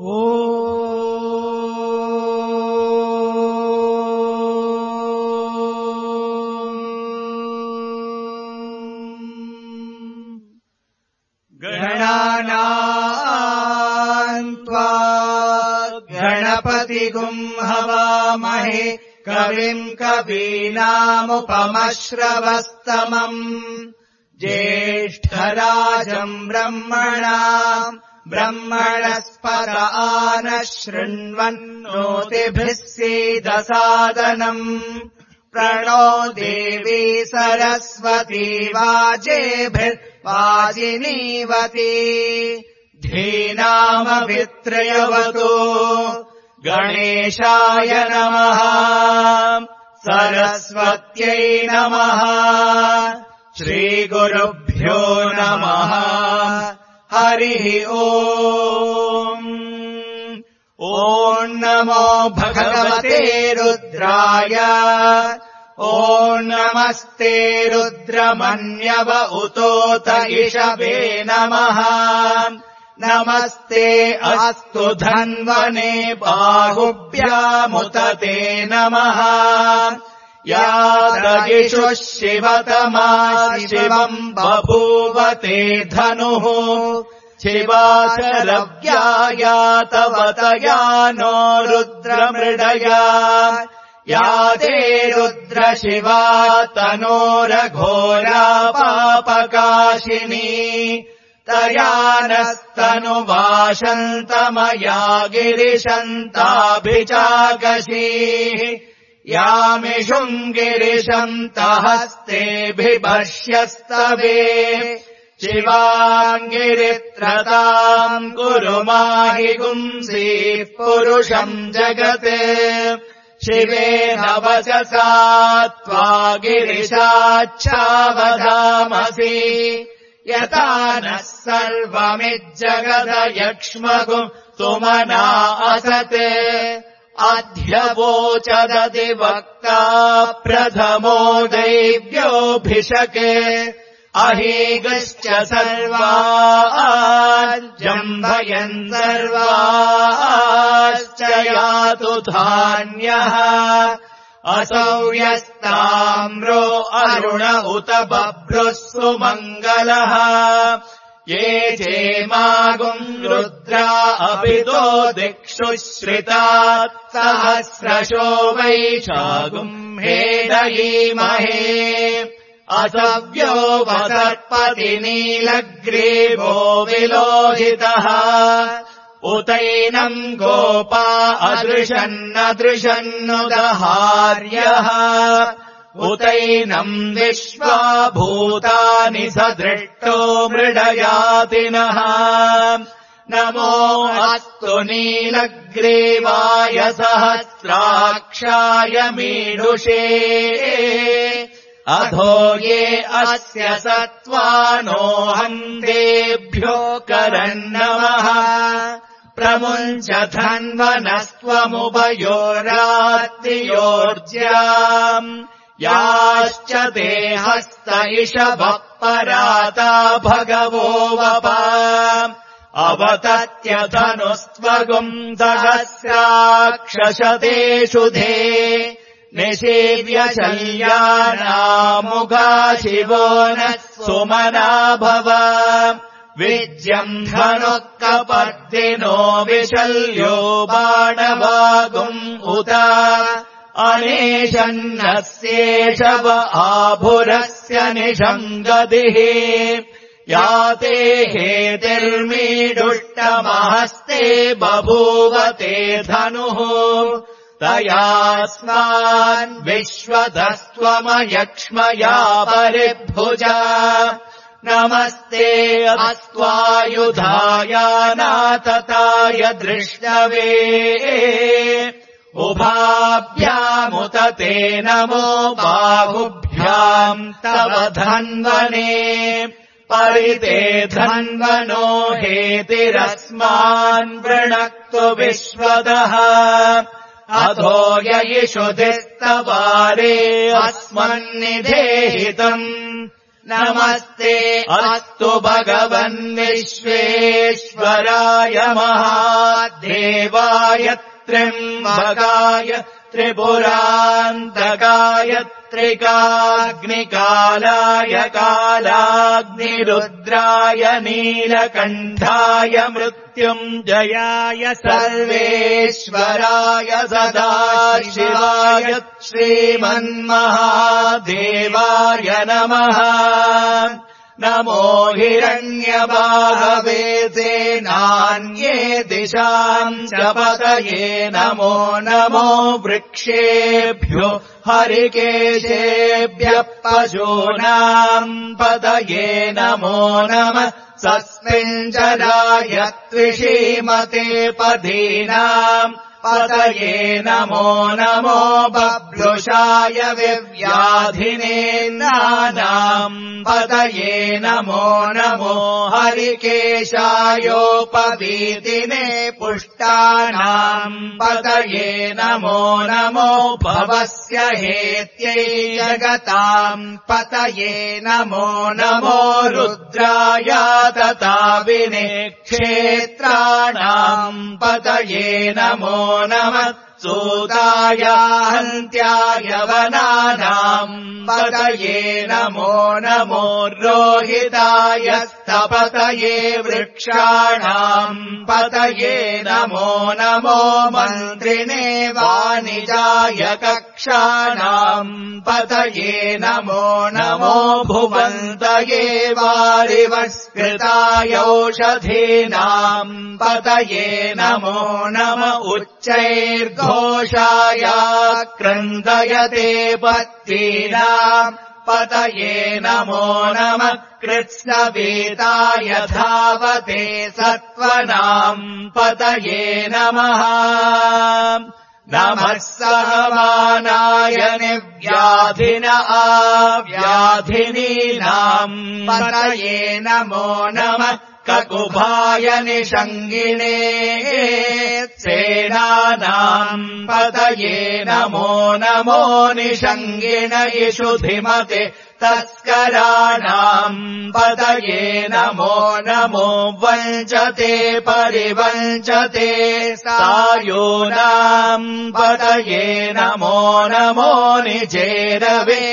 गणानाम् त्वा गणपतिगुम् हवामहे कविम् कवीनामुपमश्रवस्तमम् ज्येष्ठराजम् ब्रह्मणस्पत नः शृण्वन्नोतिभिः सीदसादनम् प्रणो देवी सरस्वती वाजेभिर्वाजिनीवती धीनामभित्रयवतु गणेशाय नमः सरस्वत्यै नमः श्रीगुरुभ्यो नमः हरिः ओम् ॐ नमो भगवते रुद्राय ॐ नमस्ते रुद्रमन्यव उतोत इषवे नमः नमस्ते अस्तु धन्वने बाहुभ्यामुत ते नमः यादगिषुः शिवतमा शिवम् बभूवते धनुः शिवाशरव्यायातवतया नो रुद्रमृडया या ते रुद्रशिवा तनोरघोरा पापकाशिनी तया नस्तनुवाशन्तमया गिरिशन्ताभिचाकशीः यामिषुम् गिरिशन्तहस्तेऽभिभर्ष्यस्तवे शिवाङ्गिरित्रताम् कुरु माहि गुंसीः पुरुषम् जगत् शिवेन वचसा त्वा गिरिशाच्छावधामसि यथा नः सर्वमिज्जगदयक्ष्मगुम् सुमना असत् अध्यवोचदधिवक्ता प्रथमो दैव्योऽभिषक् अहीगश्च सर्वाजम्भयन् सर्वाश्च यातु धान्यः असौ यस्ताम्रो अरुण उत बभ्रुः सुमङ्गलः ये चेमागुम् रुद्रा अभितो दिक्षु श्रितात् सहस्रशो वैशागुम् हेदयीमहे असव्यो वसर्पति नीलग्रीवो विलोहितः उतैनम् गोपा अदृशन्नदृशन्नुदहार्यः उतैनम् विश्वा भूतानि सदृष्टो मृडयातिनः नमो अस्तु नीलग्रीवाय सहस्राक्षाय मीडुषे अधो ये अस्य सत्त्वानोऽहम् तेभ्यो करन्नमः प्रमुञ्च धन्वनस्त्वमुभयोरात्रियोर्ज्याम् याश्च ते हस्त इषभः पराता भगवो वपा अवतत्यधनुस्त्वगुम् सहस्राक्षशतेषु धे निषेव्य शल्यानामुगा शिवो नः सुमना भव विज्यम् धनुः कपर्दिनो विशल्यो बाणवागुम् उत अनेशन्नस्येषव आभुरस्य निषङ्गतिः याते हेतिर्मीडुष्टमहस्ते बभूवते धनुः तयास्मान् विश्वतस्त्वमयक्ष्मया परिभुजा नमस्ते अस्त्वायुधायानातताय दृष्टवे उभाभ्यामुत ते नमो बाहुभ्याम् तव धन्वने परिते धन्वनो हेतिरस्मान् वृणक्तु विश्वदः अधो ययिषुधिस्तवारे अस्मन्निधेहितम् नमस्ते अस्तु भगवन् विश्वेश्वराय महाद्ये देवाय त्र्यम्बकाय त्रिपुरान्तकाय त्रिकाग्निकालाय कालाग्निरुद्राय नीलकण्ठाय मृत्युञ्जयाय सर्वेश्वराय सदाशिवाय श्रीमन्महादेवाय नमः। नमो हिरण्यबाहवे सेनान्ये दिशाम् च पतये नमो नमो वृक्षेभ्यो हरिकेशेभ्यः पशूनाम् पतये नमो नमः। सस्मिञ्जराय त्विषीमते पदीनाम् पतये नमो नमो बभ्रुषाय विव्याधिनेन्द्राणाम् पतये नमो नमो हरिकेशायोपवीतिने पुष्टानाम् पतये नमो नमो भवस्य हेत्यै जगताम् पतये नमो नमो रुद्राय तताविने क्षेत्राणाम् पतये नमो नमः। सूताय हन्त्याय वनानाम् पतये नमो नमो रोहिताय स्तपतये वृक्षाणाम् पतये नमो नमो मन्त्रिणे वाणिजाय कक्षाणाम् पतये नमो नमो भुवन्तये वारिवस्कृताय औषधीनाम् पतये नमो नम उच्चैर्घोषाय क्रन्दयते पत्नीनाम् पतये नमो नमः। कृत्स्नवेताय धावते सत्त्वनाम् पतये नमः। नमः सहमानाय निव्याधिन आव्याधिनीनाम् पतये नमो नमः। ककुभाय निषङ्गिणे सेनानाम् पतये नमो नमो निषङ्गिण इषुधिमते तस्कराणाम् पतये नमो नमो वञ्चते परिवञ्चते सायूनाम् पतये नमो नमो निचेरवे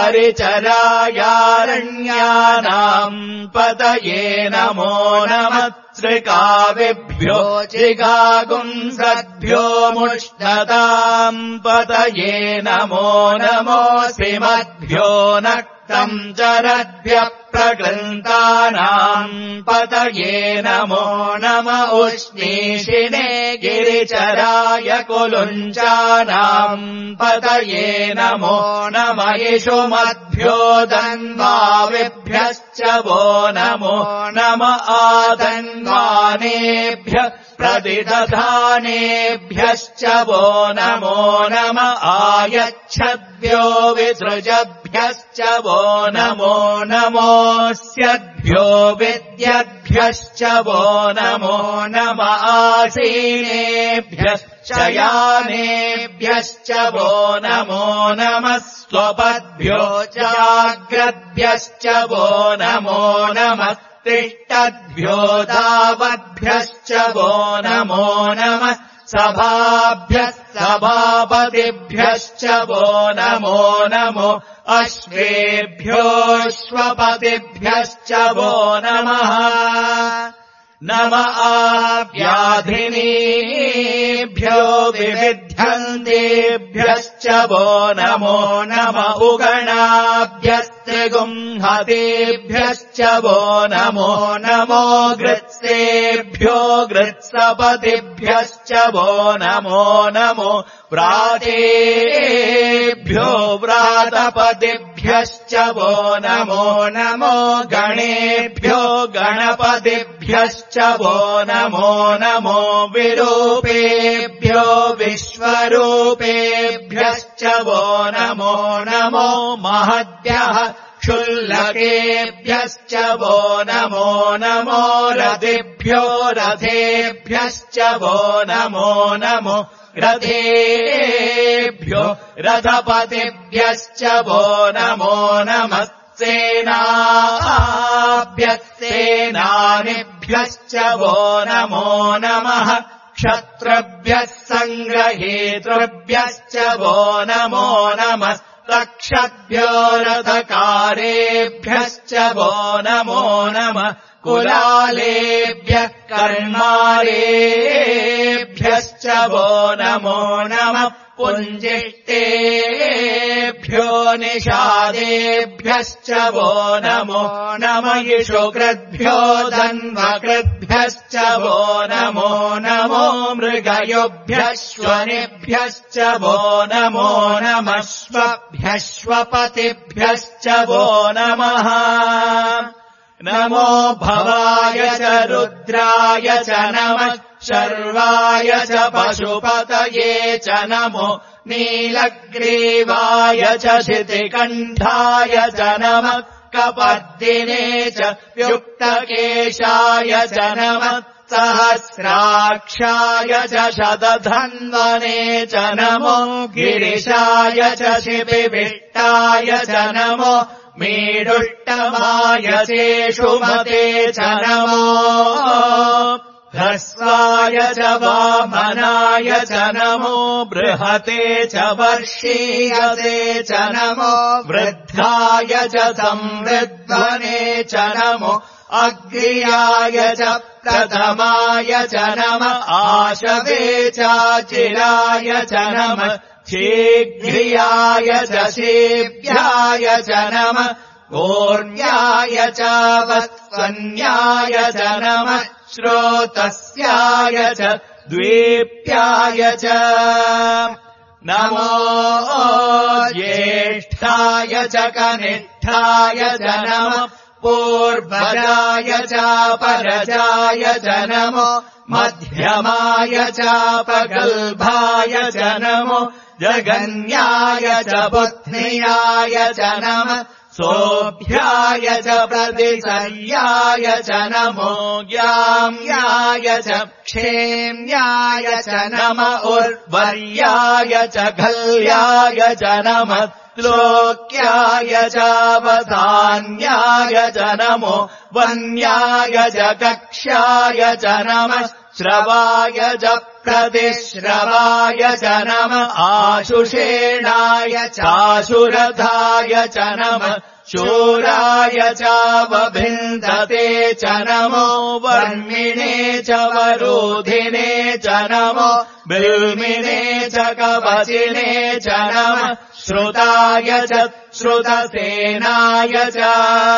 परिचरायारण्यानाम् पतये नमो नमः। त्रिकाविभ्यो चिगागुंसद्भ्यो मुष्णताम् पतये नमो नमो सिमद्भ्यो नक्तम् चरद्भ्यः प्रकृन्तानाम् पतये नमो नम उष्णीषिणे गिरिचराय कुलुञ्चानाम् पतये नमो नम इषुमद्भ्यो धन्वाविभ्यश्च वो नमो नम आधन्वानेभ्यः प्रतिदधानेभ्यश्च वो नमो नम आयच्छद्भ्यो विसृजभ्यश्च वो नमो नमोऽस्यद्भ्यो विद्यद्भ्यश्च वो नमो नम आसीनेभ्यश्च यानेभ्यश्च वो नमो नमः। स्वपद्भ्यो जाग्रद्भ्यश्च वो नमो नमः। तिष्ठद्भ्यो धावद्भ्यश्च वो नमो नमः। सभाभ्यः सभापतिभ्यश्च वो नमो नमो अश्वेभ्योऽश्वपतिभ्यश्च वो नमः। नम आव्याधिनीभ्यो विविध्यन्तेभ्यश्च वो नमो नम उगणाभ्यस्त्रिगुंहतेभ्यश्च वो नमो नमो गृत्सेभ्यो गृत्सपतिभ्यश्च वो नमो नमो व्रातेभ्यो व्रातपतिभ्यश्च वो नमो नमो गणेभ्यो गणपतिभ्यश्च वो नमो नमो विरूपेभ्यो विश्वरूपेभ्यश्च वो नमो नमो महद्भ्यः क्षुल्लकेभ्यश्च वो नमो नमो रथेभ्यो रथेभ्यश्च वो नमो नमो रथेभ्यो रथपतिभ्यश्च वो नमो नमः। सेनाभ्यः सेनानिभ्यश्च वो नमो नमः। क्षत्रभ्यः सङ्ग्रहेतृभ्यश्च वो नमो नमः रक्षद्भ्यो रथकारेभ्यश्च वो नमो नमः कुलालेभ्यः कर्मारेभ्यश्च वो नमो नमः पुञ्जिष्टेभ्यो निषादेभ्यश्च वो नमो नमः इषुकृद्भ्यो धन्वकृद्भ्यश्च वो नमो नमो मृगयोभ्यश्वनिभ्यश्च वो नमो नमः श्वभ्यश्वपतिभ्यश्च वो नमः नमो भवाय च रुद्राय च नमः शर्वाय च पशुपतये च नमो नीलग्रीवाय च शितिकण्ठाय च नमः कपर्दिने च युक्तकेशाय च नमः सहस्राक्षाय च शतधन्वने च नमो गिरिशाय च शिपिविष्टाय च नमो मीडुष्टमाय चेषुमते च नमो ह्रस्वाय च वामनाय च नमो बृहते च वर्षीयते च नमो वृद्धाय च संवृद्धने च नमो अग्र्याय च प्रथमाय च नमः आशवे चाचिराय च नमः शीघ्रियाय च शीभ्याय च नमः ऊर्व्याय च वत्सन्याय च नमः श्रोतस्याय च द्वीप्याय च नमो ज्येष्ठाय च कनिष्ठाय च नमः पूर्वजाय चापरजाय च नमो मध्यमाय चापगल्भाय च नमो जगन्याय च बुद्ध्याय च नमः सोऽभ्याय च प्रतिसर्याय च नमो ज्ञाम्याय च क्षेम्याय च नमः उर्वर्याय च घल्याय च नमः लोक्याय चावधान्याय च नमो वन्याय च कक्ष्याय च नमः श्रवाय च प्रतिश्रवाय च नमः आशुषेणाय चाशुरथाय च नमः शूराय चावभिन्दते च नमो वर्मिणे च वरोधिने च नमो बिल्मिने च कवचिने च नमः श्रुताय च श्रुतसेनाय च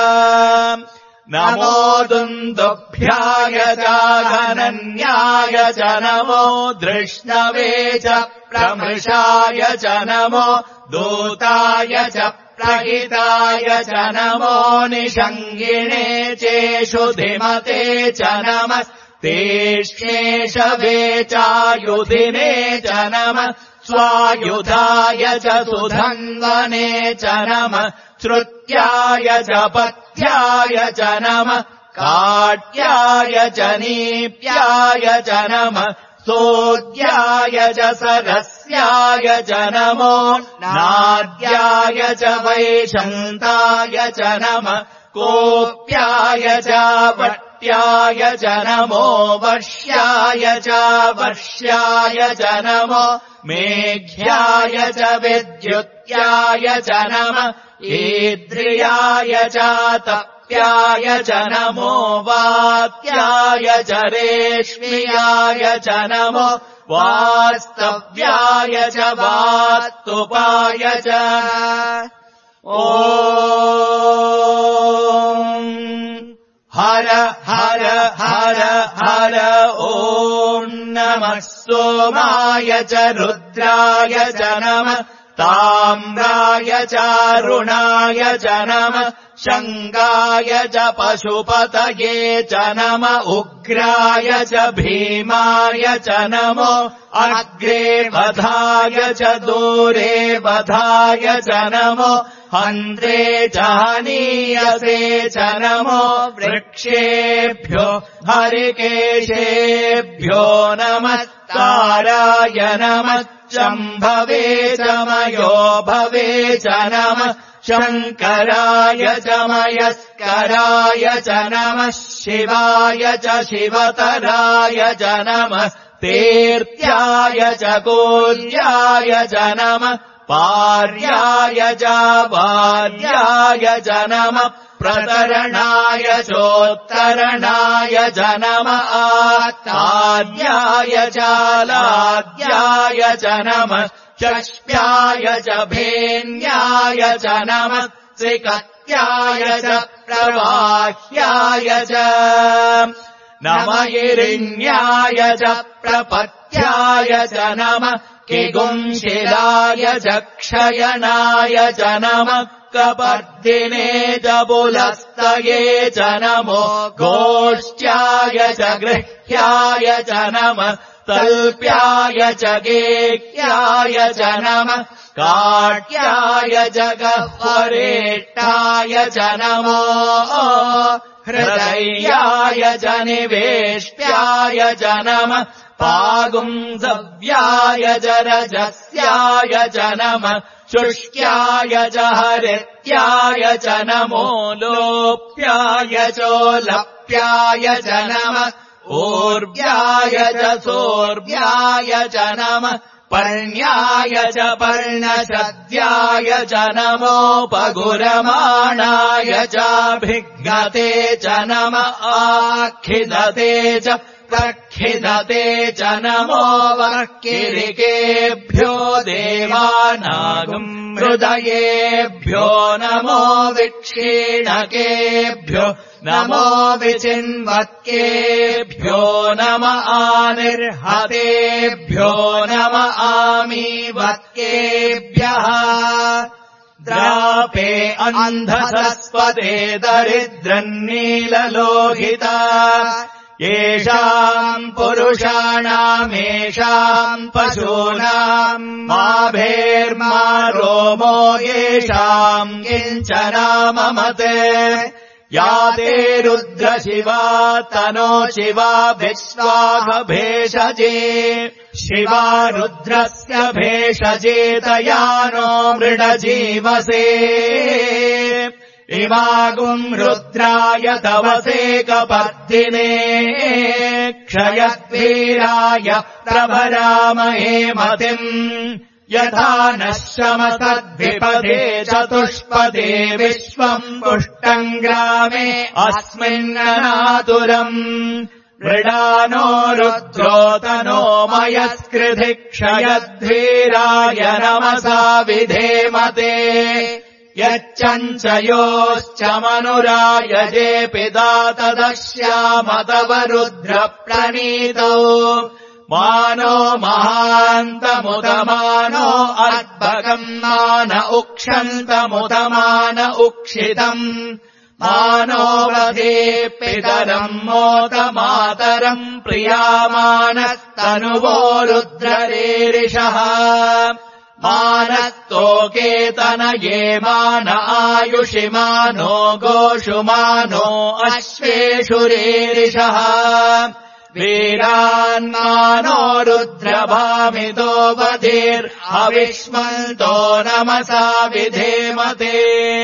नमो दुन्दुभ्याय चाघनन्याय च नमो धृष्णवे च प्रमृषाय च नमो दूताय च प्रहिताय च नमो निषङ्गिणे चेषुधिमते च नमः तेष्णेषवे चायुधिने च नमः स्वायुधाय च सुधन्वने च नमः श्रुत्याय च पथ्याय च नमः काट्याय च नीप्याय च नमः सोद्याय च सरस्याय च नमो नाद्याय च वैशन्ताय च नमः कोप्याय च वट्याय च नमो वर्ष्याय च वर्ष्याय च नमो मेघ्याय च विद्युत्याय च नमः ईद्रियाय च तप्याय च नमो वात्याय च रेष्म्याय च नमो वास्तव्याय च वास्तुपाय च ॐ हर हर हर हर ॐ नमः सोमाय च रुद्राय च नमः ताम्राय चारुणाय च नमः शङ्गाय च पशुपतये च नमः उग्राय च भीमाय च नमो अग्रे वधाय च दूरे वधाय च नमो हन्त्रे च हनीयसे च नमो वृक्षेभ्यो हरिकेशेभ्यो नमः ताराय नमः शम्भवे च मयो भवे च नमः शङ्कराय च मयस्कराय च नमः शिवाय च शिवतराय च नमः तेर्त्याय च कोर्याय च नमः पार्याय च वार्याय च नमः प्रतरणाय चोत्तरणाय च नमः आत्ताद्याय च लाद्याय च नमः चक्ष्याय च भेन्याय च नमः त्रिकत्याय च प्रवाह्याय च नमः हिरण्याय च प्रपत्याय च नमः किगुंशिलाय च क्षयनाय च नमः कपर्दिने च बुलस्तये च नमो गोष्ट्याय च गृह्याय च नमः तल्प्याय च गेह्याय च नमः काट्याय च गह्वरेष्ठाय च नमो हृदयाय च निवेष्ट्याय च नमः पागुंसव्याय च रजस्याय च नमः शुष्क्याय च हरित्याय च नमो लोप्याय चोलप्याय च नमः ऊर्व्याय च सोर्व्याय च नमः पर्ण्याय च पर्णशद्याय च नमोपगुरमाणाय चाभिघ्नते च नमः आखिदते च प्रखिदते च नमो वक्किरिकेभ्यो देवानागम् हृदयेभ्यो नमो विक्षीणकेभ्यो नमो विचिन्वत्केभ्यो नम आनिर्हतेभ्यो नम आमीवत्केभ्यः द्रापे अन्धसस्पते दरिद्रन्नीललोहिता येषाम् पुरुषाणामेषाम् पशूनाम् माभेर्मा रोमो येषाम् किञ्चनाममते या ते रुद्रशिवा तनो शिवा विश्वाभेषजे शिवा रुद्रस्य भेषजेतया नो मृडजीवसे इमागुम् रुद्राय तवसे कपर्दिने क्षयद्वीराय प्रभरामहे मतिम् यथा नः शमसद्विपदे चतुष्पदे विश्वम् पुष्टम् ग्रामे अस्मिन्ननातुरम् मृडानो रुद्रोतनो मयस्कृधि क्षयद्वीराय नमसा विधेमते यच्चञ्चयोश्च मनुरायजे पिता तदश्यामतव रुद्रप्रणीतौ मानो महान्तमुदमानो अर्भकम् मान उक्षन्तमुदमान उक्षितम् मानो वधे पितरम् मोदमातरम् प्रियामानस्तनुवो रुद्ररेरिषः मानस्तोकेतनये मान आयुषि मानो गोषु मानो अश्वेषु रेरिषः वीरान्मानो रुद्रभामितो वधीर्हविष्मन्तो नमसा विधेमते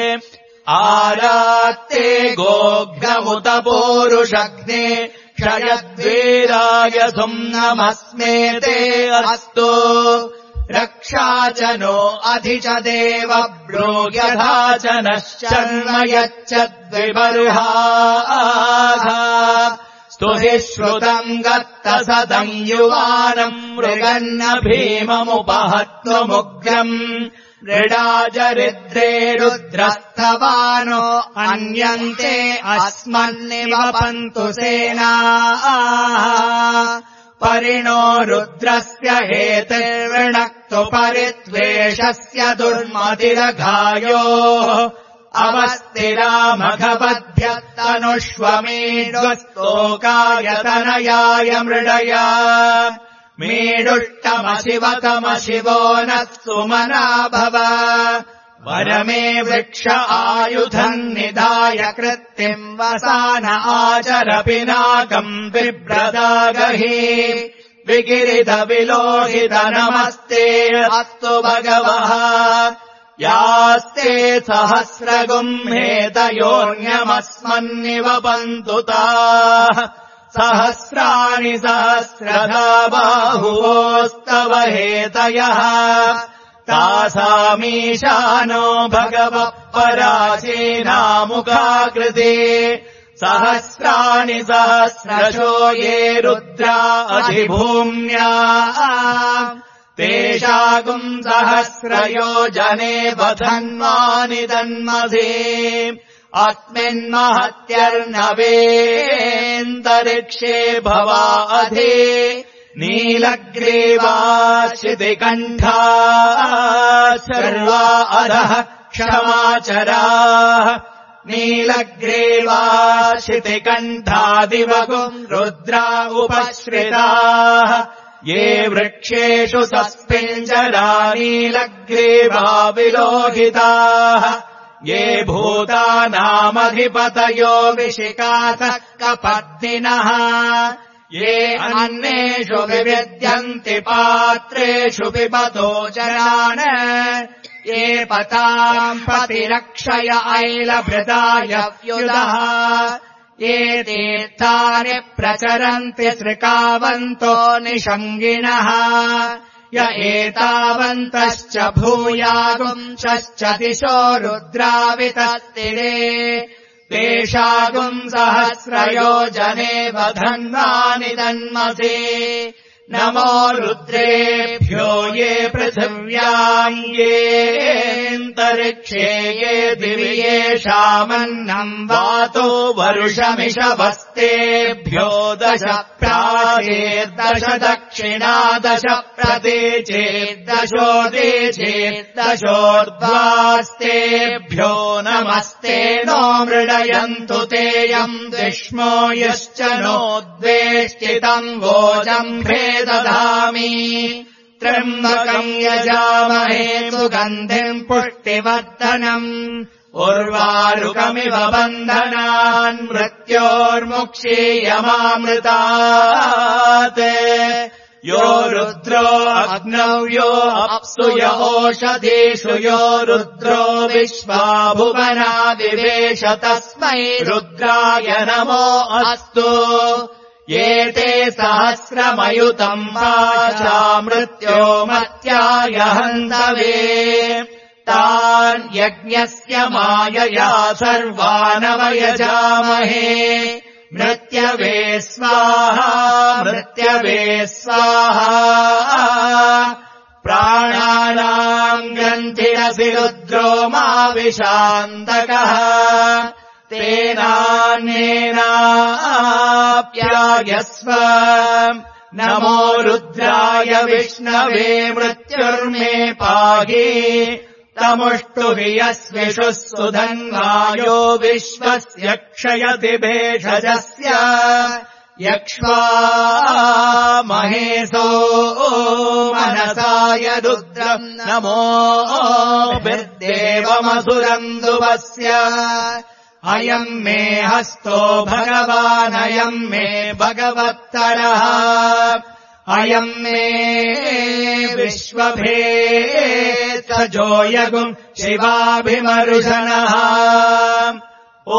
आरात्ते गोघ्नमुत पूरुषग्ने क्षयद्वीराय सुम्नमस्मेते अस्तु रक्षा च नो अधि च देव ब्रूयथा च नः शर्म यच्चद्विबर्हाघा स्तुहि श्रुतम् गत्तसदम् युवानम् मृगन्न भीममुपहत्वमुग्रम् मृडाजरिद्रे रुद्रस्थवानो अन्यन्ते अस्मन्निवपन्तु सेनाः परिणो रुद्रस्य हेतिर्वृणक्तु परित्वेषस्य दुर्मतिरघायोः अवस्तिरामघवद्भ्यस्तनुष्वमीढ्वस्तोकायतनयाय मृडया मीडुष्टमशिवतमशिवो नः सुमना भव वरमे वृक्ष आयुधम् निधाय कृत्तिम् वसान आचर पिनाकम् बिभ्रदागहि विगिरित विलोहित नमस्ते अस्तु भगवः यास्ते सहस्रगुम्हेतयोऽन्यमस्मन्निवपन्तु ताः सहस्राणि सहस्रधा बाहुवोस्तव हेतयः तासामीशानो भगवः पराचीनामुखाकृते सहस्राणि सहस्रशो ये रुद्रा अधिभूम्या तेषागुम् सहस्रयोजने बधन्वानि तन्मसे अस्मिन्महत्यर्नवेऽन्तरिक्षे भवा अधि नीलग्रीवा शितिकण्ठा सर्वा अधः क्षमाचराः नीलग्रीवा शितिकण्ठादिवगुम् रुद्रा उपश्रिताः ये वृक्षेषु सस्पिञ्जरा नीलग्रीवा विलोहिताः ये भूतानामधिपतयो विशिकातः कपत्निनः ये अन्नेषु विविद्यन्ति पात्रेषु पिबतो जनान् ये पताम् पतिरक्षय ऐलभृताय व्युदः ये तीर्थानि प्रचरन्ति सृकावन्तो निषङ्गिणः य एतावन्तश्च भूयागुंश्च दिशो रुद्रावितस्तिरे तेषागुम् सहस्रयोजने वधन्वानि तन्मसे नमो रुद्रेभ्यो ये पृथिव्याम् येऽन्तरिक्षे ये दिवि येषामन्नम् वातो वरुषमिषवस्तेभ्यो 10 प्राचेर्दश दक्षिणा 10 प्रतीचेर्दशोदीचेर्दशोर्ध्वास्तेभ्यो नमस्ते नो मृडयन्तु तेयम् द्विष्मो यश्च नोद्वेष्टितम् वोजम्भे दधामि त्र्यम्बकम् यजामहे सुगन्धिम् पुष्टिवर्धनम् उर्वारुकमिव बन्धनान् मृत्योर्मुक्षीयमामृतात् यो रुद्रो अग्नौ यो अप्सु य ओषधीषु यो रुद्रो विश्वा भुवना विवेश तस्मै रुद्राय नमो अस्तु ये ते सहस्रमयुतम् वाचा मृत्यो मत्याय हन्तवे तान् यज्ञस्य मायया सर्वानवयजामहे मृत्यवे स्वाहा मृत्यवे स्वाहा प्राणानाम् ग्रन्थिरसि रुद्रो मा विशान्तकः तेनान्येनाप्यायस्व नमो रुद्राय विष्णवे मृत्युर्मे पाहि तमुष्टुहि यस्विषुः सुधन्वायो विश्वस्य क्षयति भेषजस्य यक्ष्वा महेशो मनसाय रुद्रम् नमो विर्देवमसुरन्दुवस्य अयम् मे हस्तो भगवानयम् मे भगवत्तरः अयम् मे विश्वभेत्सजोयगुम् शिवाभिमरुशनः ॐ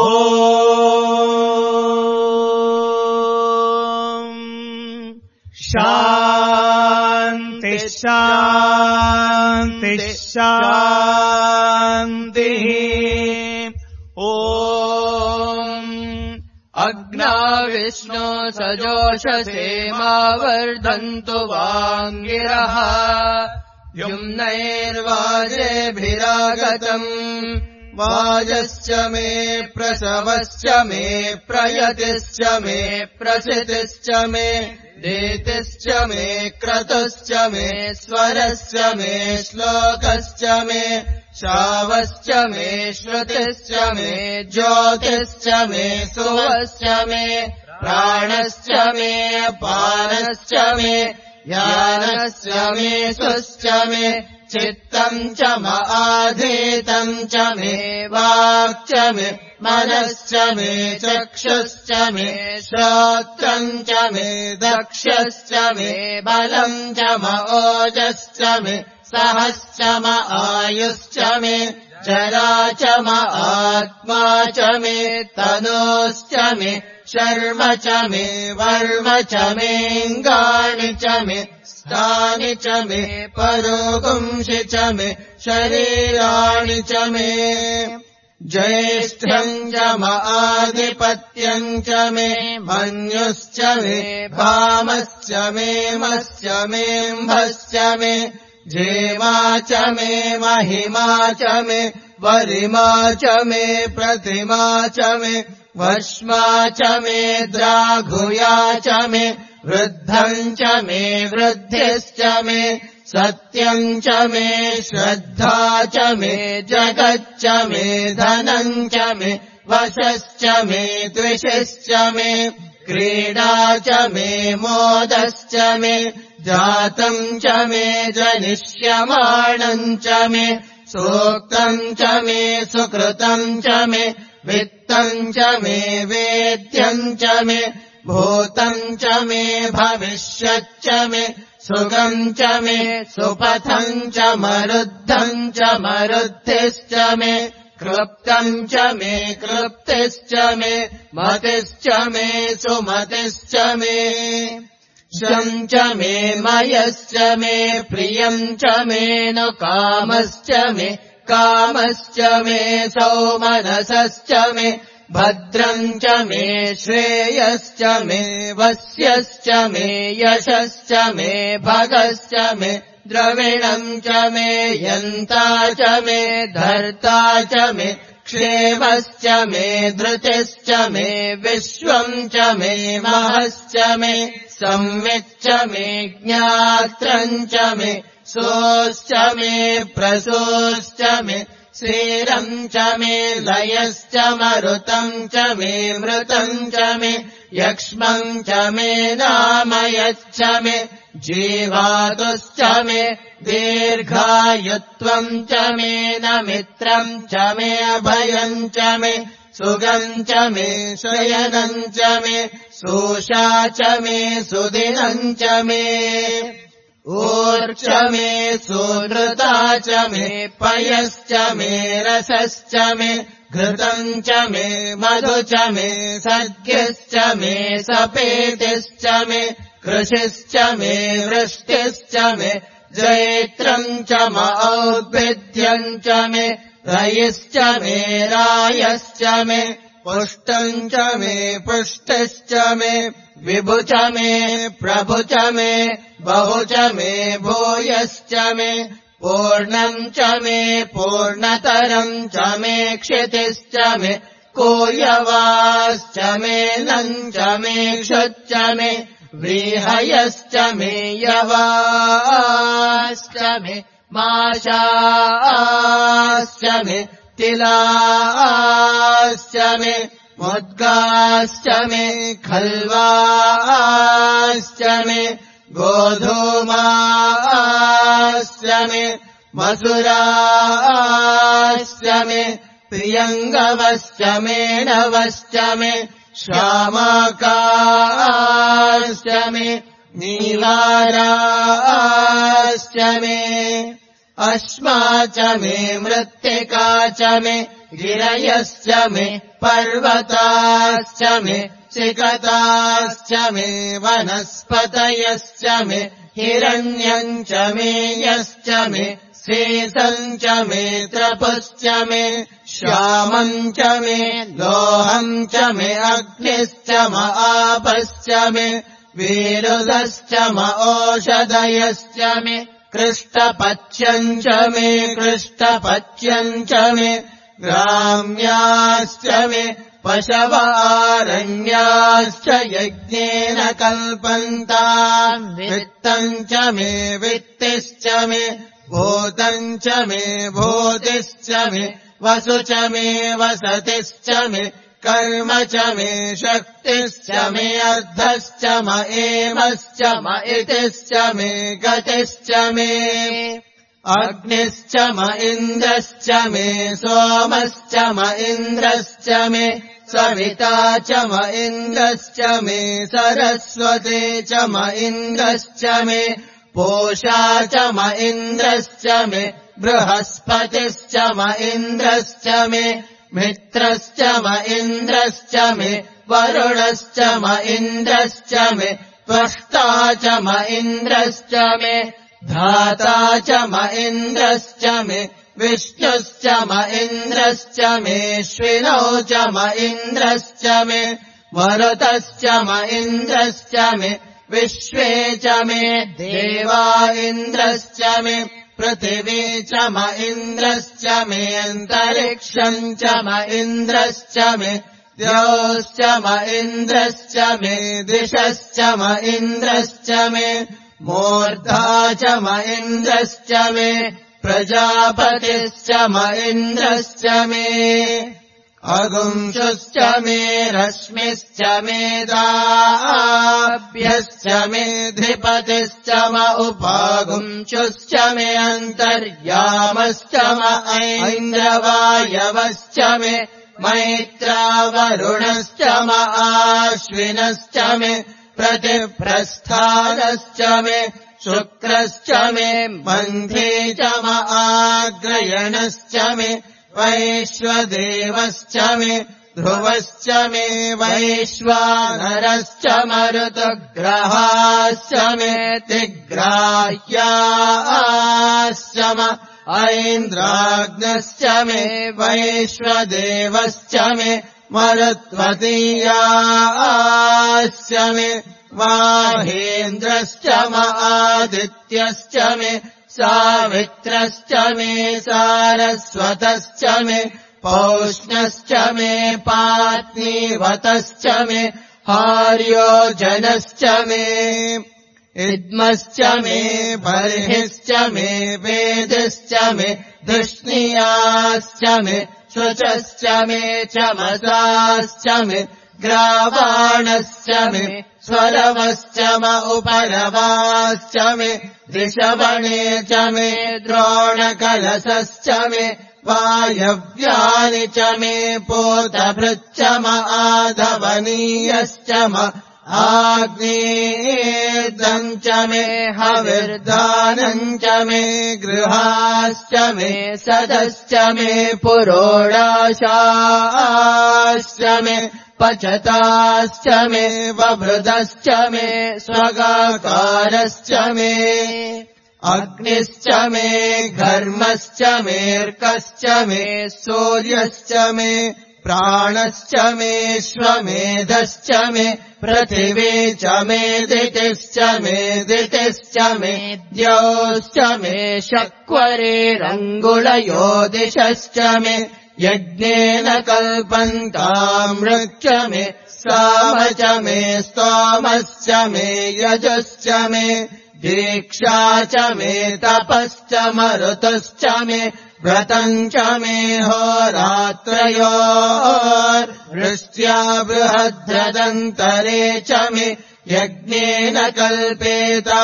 शान्ति शान्ति शान्तिः अग्ना विष्णो सजोषसे मा वर्धन्तु वाङ्गिरः युम्नैर्वाजेभिरागतम् वाजश्च मे प्रसवश्च मे प्रयतिश्च मे प्रसितिश्च मे देतिश्च मे क्रतुश्च मे स्वरश्च मे श्लोकश्च मे शावश्च मे श्रुतिश्च मे ज्योतिश्च मे सुवश्च मे प्राणश्च मे पानश्च मे ज्ञानश्च मे सुश्च मे चित्तम् च आधीतम् च मे वाक् च मे मनश्च मे चक्षुश्च मे श्रोत्रम् च मे दक्षश्च मे बलम् च ओजश्च मे सहश्च म आयुश्च मे जरा च म आत्मा च मे तनोश्च मे शर्म च मे वर्म च मेऽङ्गानि च मे स्थानि च मे परोगुंसि च मे शरीराणि च मे ज्येष्ठम् च म आधिपत्यम् च मे मन्युश्च मे भामश्च मे मश्च मेऽम्भश्च मे जेमा च मे महिमा च मे वरिमा च मे प्रतिमा च मे वश्मा च मे द्राघुया च मे वृद्धम् च मे वृद्धिश्च मे सत्यम् च मे श्रद्धा च मे जगच्च मे धनम् च मे वशश्च मे द्विषश्च मे क्रीडा च मे मोदश्च मे जातम् च मे जनिष्यमाणम् च मे सूक्तम् च मे सुकृतम् च मे वित्तम् च मे वेद्यम् च मे भूतम् च मे भविष्यच्च मे सुगम् च मे सुपथम् च मरुद्धम् च मरुद्धिश्च मे क्लृप्तम् च मे क्लृप्तिश्च मे मतिश्च मे सुमतिश्च मे शम् च मे मयश्च मे प्रियम् च मे नु कामश्च मे कामश्च मे सौमनसश्च मे भद्रम् च मे श्रेयश्च मे वस्यश्च मे यशश्च मे भगश्च मे द्रविणम् च मे यन्ता च मे धर्ता च मे क्षेमश्च मे धृतिश्च मे विश्वम् च मे महश्च मे संविच्च मे ज्ञात्रम् च मे सोश्च मे प्रसोश्च मे श्रीरम् च मे लयश्च मरुतम् च मे मृतम् च मे यक्ष्मम् च मे नामयच्च मे जीवातुश्च मे दीर्घायुत्वम् च मे न मित्रम् च मे अभयम् च मे सुगम् च मे शयनम् च मे सोषा च मे सुदिनम् च मे ऊर्च मे सुनृता च मे पयश्च मे रसश्च मे घृतम् च मे मधु च मे सद्यश्च मे सपेतिश्च मे कृषिश्च मे वृष्टिश्च मे जैत्रम् च म औद्भिद्यम् च मे रयिश्च मे रायश्च मे पुष्टम् च मे पुष्टिश्च मे विभु च मे प्रभु च मे बहु च मे भूयश्च मे पूर्णम् च मे पूर्णतरम् च मे क्षितिश्च मे कोयवाश्च मे नम् च मे क्षुच्च मे व्रीहयश्च मे यवाश्च मे माशाश्च मे तिलाश्च मे मुद्गाश्च मे खल्वाश्च मे गोधूमाश्च मे मसुराश्च मे प्रियङ्गवश्च मे नवश्च मे श्यामाकाश्च मे नीलाराश्च मे अश्मा च मे मृत्तिका च मे गिरयश्च मे पर्वताश्च मे सिकताश्च मे वनस्पतयश्च मे हिरण्यम् च मे यश्च मे शेषम् च मे त्रपुश्च मे श्यामम् च मे लोहम् च मे अग्निश्च म आपश्च मे वीरुदश्च म ओषधयश्च मे कृष्टपच्यम् च मे कृष्टपच्यम् च मे ग्राम्याश्च मे पशवारण्याश्च यज्ञेन कल्पन्ताम् वित्तम् च मे वित्तिश्च मे भूतम् च मे भूतिश्च मे वसु च मे वसतिश्च मे कर्म च मे शक्तिश्च मे अर्धश्च म एमश्च म इतिश्च मे गतिश्च मे अग्निश्च म इन्द्रश्च मे सोमश्च म इन्द्रश्च मे सविता च म इन्द्रश्च मे सरस्वती च म इन्द्रश्च मे पूषा च म इन्द्रश्च मे बृहस्पतिश्च म इन्द्रश्च मे मित्रश्च म इन्द्रश्च मे वरुणश्च म इन्द्रश्च मे त्वष्टा च म इन्द्रश्च मे धाता च म इन्द्रश्च मे विष्णुश्च म इन्द्रश्च मेऽश्विनौ च म इन्द्रश्च मे मरुतश्च म इन्द्रश्च मे विश्वे च मे देवा इन्द्रश्च मे पृथिवी च म इन्द्रश्च मे अन्तरिक्षम् च म इन्द्रश्च मे द्यौश्च म इन्द्रश्च मे दिशश्च म इन्द्रश्च मे मूर्धा च म इन्द्रश्च मे प्रजापतिश्च म इन्द्रश्च मे अगुंशुश्च मे रश्मिश्च मे दाभ्यश्च मे धिपतिश्च म उपागुंशुश्च मे अन्तर्यामश्च म ऐन्द्रवायवश्च मे मैत्रावरुणश्च म आश्विनश्च मे प्रतिप्रस्थानश्च मे शुक्रश्च मे मन्थे च म आग्रयणश्च मे वैश्वदेवश्च मे ध्रुवश्च मे वैश्वानरश्च मरुतग्रहाश्च मे तिग्राह्याश्च म ऐन्द्राग्नश्च मे वैश्वदेवश्च मे मरुत्वतीयाश्च मे माहेन्द्रश्च म आदित्यश्च मे सावित्रश्च मे सारस्वतश्च मे पौष्णश्च मे पात्नीवतश्च मे हार्योजनश्च मे इद्मश्च मे बर्हिश्च मे वेदिश्च मे धृष्णियाश्च मे शुचश्च मे चमसाश्च मे ग्रावाणश्च मे स्वरवश्च म उपरवाश्च मे ऋषवणे च मे द्रोणकलशश्च मे वायव्यानि च मे पोतभृच्च म आधवनीयश्च म आग्नेयम् च मे हविर्दानम् च मे गृहाश्च मे सदश्च मे पुरोडाशाश्च मे पचताश्च मे वभृदश्च मे स्वगाकारश्च मे अग्निश्च मे घर्मश्च मेऽर्कश्च मे सूर्यश्च मे प्राणश्च मेऽश्वमेधश्च मे पृथिवी च मे दितिश्च मे द्यौश्च मे शक्वरेरङ्गुलयोदिशश्च मे यज्ञेन कल्पन्तामृक्ष मे साम च मे स्तोमश्च मे यजश्च मे दीक्षा च मे तपश्च मरुतश्च मे व्रतम् च मे होरात्रयोर्वृष्ट्या बृहद्रदन्तरे च मे यज्ञेन कल्पेता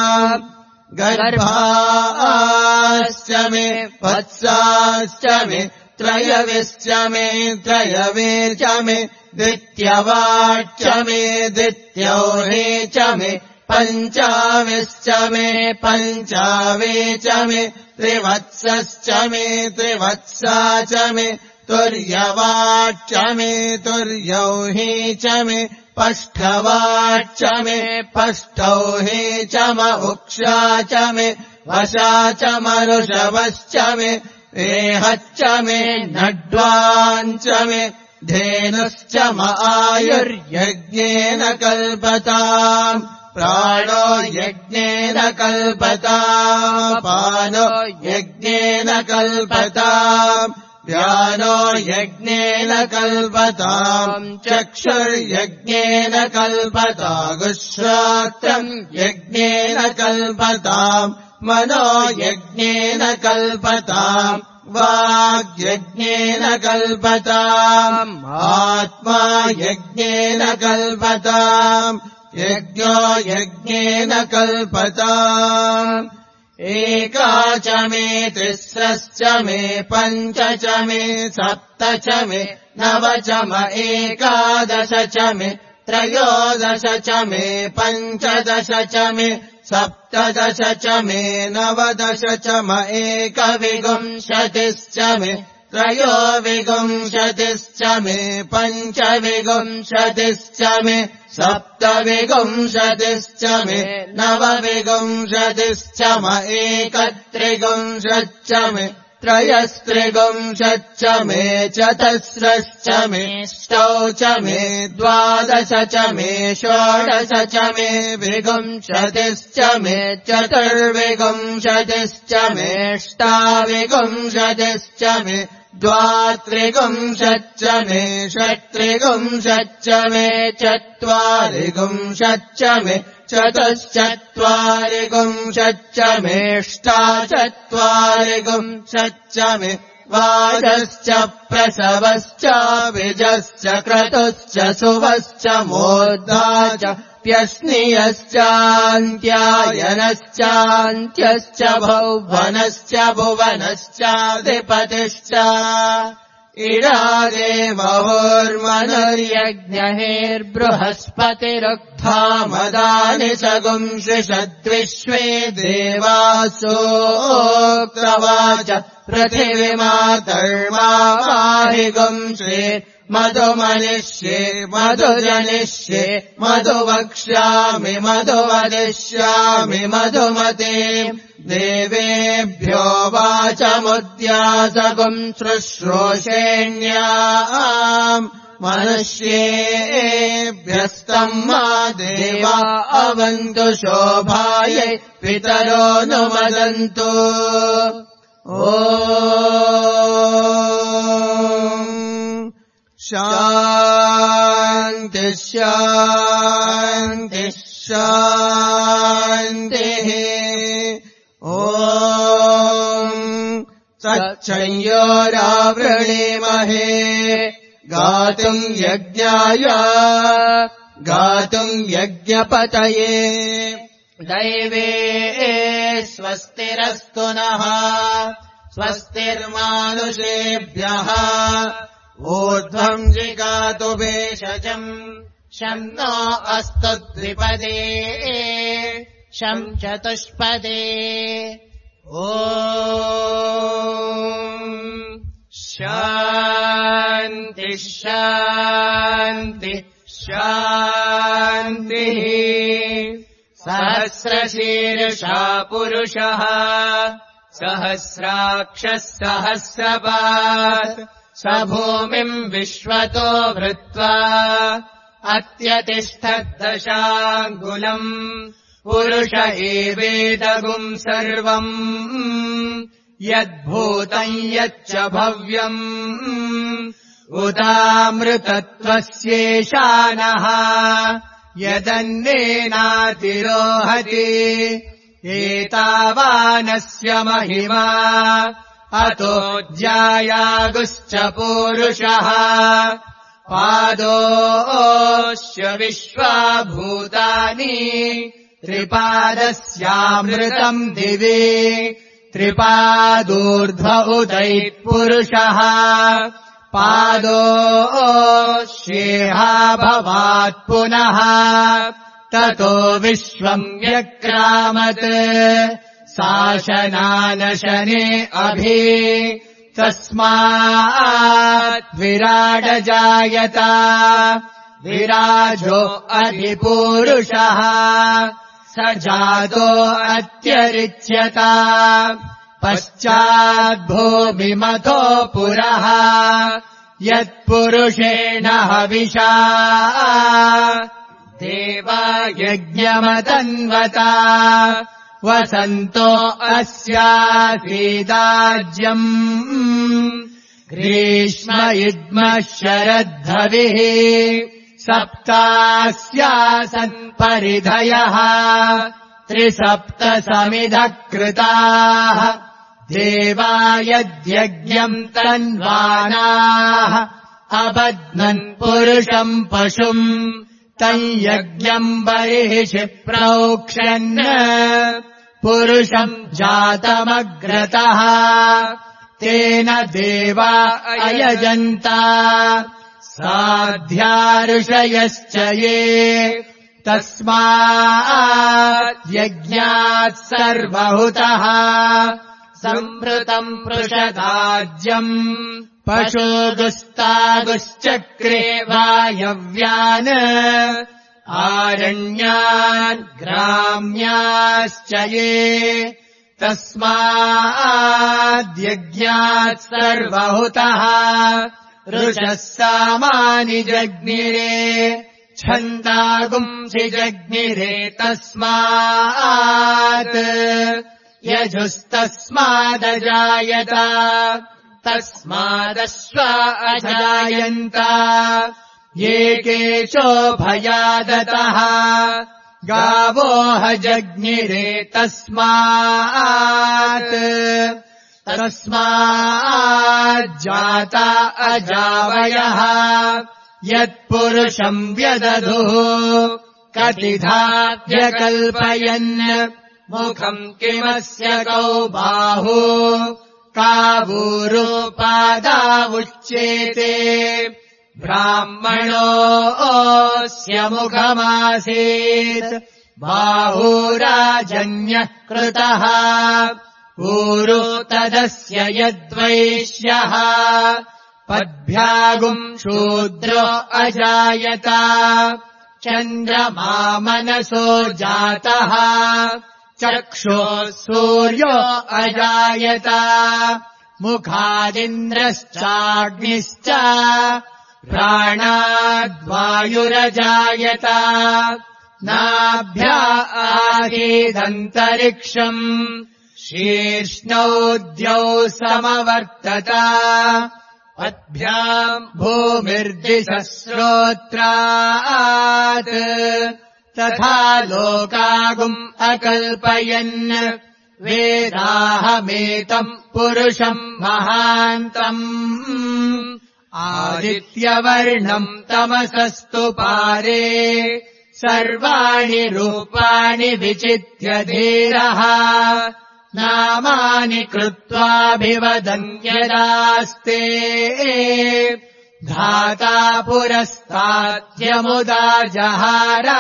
गर्भाश्च मे वत्साश्च मे त्रयविश्च मे त्रयवे च मे द्वितीयवाच्च मे द्वितीयोहे च मे पञ्चाविश्च मे पञ्चावे च मे त्रिवत्सश्च मे त्रिवत्सा च मे तुर्यवाच्च मे तुर्यौहे च मे पष्ठवाच्च मे पष्ठौहे च म उक्षा च मे वशा च मरुषवश्च मे एहच्च मे नड्वाञ्च मे धेनुश्च म आयुर्यज्ञेन कल्पताम् प्राणो यज्ञेन कल्पताम् पानो यज्ञेन कल्पताम् व्यानो यज्ञेन कल्पताम् चक्षुर्यज्ञेन कल्पतागुश्रोत्रम् यज्ञेन कल्पताम् मनो यज्ञेन कल्पताम् वाग्यज्ञेन कल्पताम् आत्मा यज्ञेन कल्पताम् यज्ञो यज्ञेन कल्पताम् एका च मे तिस्रश्च मे पञ्च च मे सप्त च मे नव च म एकादश च मे त्रयोदश च मे पञ्चदश च मे सप्तदश च मे नवदश च म एकविंशतिश्च मे त्रयोविंशतिश्च मे पञ्चविंशतिश्च मे सप्तविंशतिश्च मे नवविंशतिश्च म एकत्रिंशच्च मे त्रयस्त्रिंशच्च मे चतस्रश्च मे ष्टौ च मे द्वादश च मे षोडश च मे विंशतिश्च मे चतुर्विंशतिश्च मे अष्टाविंशतिश्च मे द्वात्रिंशच्च मे षट्त्रिंशच्च मे चत्वारिंशच्च मे चतुश्चत्वारिंशच्च मे अष्टाचत्वारिंशच्च मे वाजश्च प्रसवश्च विजश्च क्रतुश्च सुवश्च मोद्धा च प्यस्नियश्चान्त्यायनश्चान्त्यश्च भुवनश्च भुवनश्चाधिपतिश्च इडादेवहोर्मनुर्यज्ञैर्बृहस्पतिरुक्थामदानि सगुंशिषद्विश्वे देवासोक्तवाच पृथिवीमातर्माहिगुंसे मधुमनिष्ये मधुजनिष्ये मधुवक्ष्यामि मधुवदिष्यामि मधुमते देवेभ्यो वाचमुद्यासगुम् शुश्रूषेण्याम् मनुष्येभ्यस्तम् मा देवा अवन्तु शोभायै पितरो नुमदन्तु शान्ति शान्ति शान्तिः तच्छंयोरावृणीमहे गातुम् यज्ञाय गातुम् यज्ञपतये दैवे स्वस्तिरस्तु नः स्वस्तिर्मानुषेभ्यः ऊर्ध्वम् जिगातु भेषजम् शं नो अस्तु द्विपदे शं चतुष्पदे शान्ति शान्ति शान्तिः सहस्रशीर्षा पुरुषः सहस्राक्षः सहस्रपात् स भूमिम् विश्वतो भृत्वा अत्यतिष्ठद्दशाङ्गुलम् पुरुष एवेदगुम् सर्वम् यद्भूतम् यच्च भव्यम् उदामृतत्वस्येषानः यदन्नेनातिरोहति एतावानस्य महिमा अतो ज्यायागुश्च पूरुषः पादोऽस्य विश्वाभूतानि त्रिपादस्यामृतम् दिवि त्रिपादूर्ध्व उदैत्पुरुषः पादोऽस्येहा भवात् पुनः ततो विश्वम् व्यक्रामत् शासनानशने अभि तस्मात् विराडजायत विराजो अधिपूरुषः स जातो अत्यरिच्यत पश्चाद्भूमिमथो पुरः यत्पुरुषेण हविषा देवा यज्ञमतन्वता वसन्तो अस्यासीदाज्यम् ग्रीष्म युग्मः शरद्धविः सप्तास्यासन् परिधयः त्रिसप्तसमिधः कृताः देवा यद्यज्ञम् तन्वानाः अबध्नन् पुरुषम् पशुम् तम् यज्ञम् बर्हिषि प्रोक्षन् पुरुषम् जातमग्रतः तेन देवा अयजन्त साध्या ऋषयश्च ये तस्मात् यज्ञात् सर्वहुतः संवृतम् पृषदाज्यम् पशुगुस्तागुश्चक्रे वायव्यान् आरण्यान् ग्राम्याश्च ये तस्माद्यज्ञात् सर्वहुतः ऋषः सामानि जज्ञिरे छन्दागुंसि जज्ञिरे तस्मात् यजुस्तस्मादजायत तस्मादश्वा अजायन्त ये केशोभयादतः गावोह जज्ञिरे तस्मात् तस्माज्जाता अजावयः यत्पुरुषम् व्यदधुः कतिधा व्यकल्पयन् मुखम् किमस्य कौ बाहु कावूरुपादावुच्येते ब्राह्मणोऽस्य मुखमासीत् बाहुराजन्यः कृतः ऊरु तदस्य यद्वैश्यः पद्भ्यागुम् शूद्रो अजायत चन्द्रमा मनसो जातः चक्षुः सूर्यो अजायत मुखादिन्द्रश्चाग्निश्च प्राणाद्वायुरजायत नाभ्या आसीदन्तरिक्षम् शीर्ष्णौ द्यौ समवर्तत पद्भ्याम् भूमिर्दिशस्रोत्रात् तथा लोकागुम् अकल्पयन् वेदाहमेतम् पुरुषम् महान्तम् आदित्यवर्णम् तमसस्तु पारे सर्वाणि रूपाणि विचित्य धीरः नामानि कृत्वाभिवदन्यदास्ते धाता पुरस्ताद्यमुदा जहार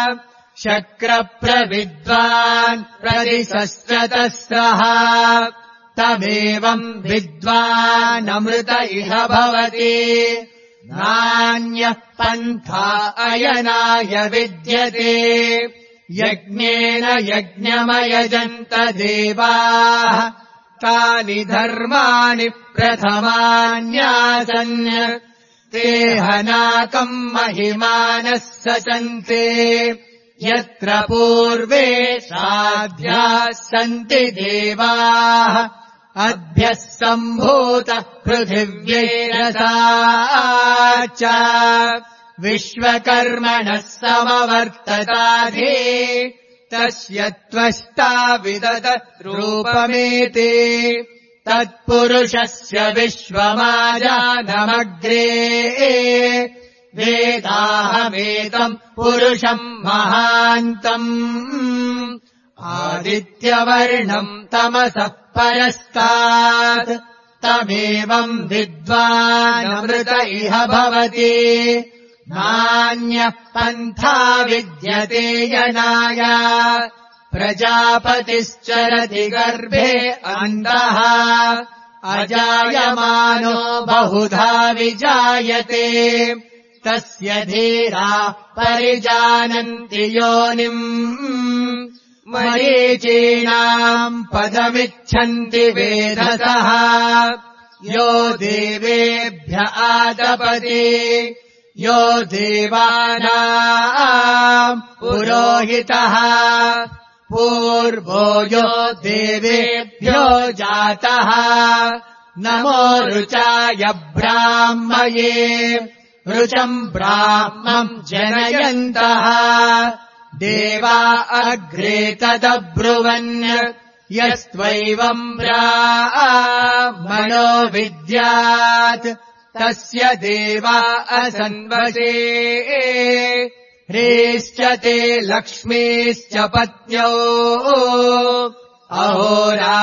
शक्रप्रविद्वान् प्रतिसस्रतस्रः तमेवम् विद्वानमृत इह भवति नान्यः पन्था अयनाय विद्यते यज्ञेन यज्ञमयजन्त देवाः तानि धर्माणि प्रथमान्यासन् ते हनाकम् महिमानः सचन्ते यत्र पूर्वे साध्याः सन्ति देवाः अद्भ्यः सम्भूतः पृथिव्यैरसा च विश्वकर्मणः समवर्तताधे तस्य त्वष्टा विदधत् रूपमेते तत्पुरुषस्य विश्वमाजानमग्रे वेदाहमेतम् पुरुषम् महान्तम् आदित्यवर्णम् तमसः परस्तात् तमेवम् विद्वानमृत इह भवति नान्यः पन्था विद्यते यनाय प्रजापतिश्चरति गर्भे अन्तः अजायमानो बहुधा विजायते तस्य धीराः परिजानन्ति योनिम् मरीचीणाम् पदमिच्छन्ति वेधसः यो देवेभ्य आदपति यो देवानाम् पुरोहितः पूर्वो यो देवेभ्यो जातः नमो ऋचाय ब्राह्मये ऋचम् ब्राह्मम् जनयन्तः देवा अग्रे तदब्रुवन् यस्त्वैवम् ब्राह्मणो विद्यात् तस्य देवा असन्वसे ह्रीश्च ते लक्ष्मीश्च पत्न्यौ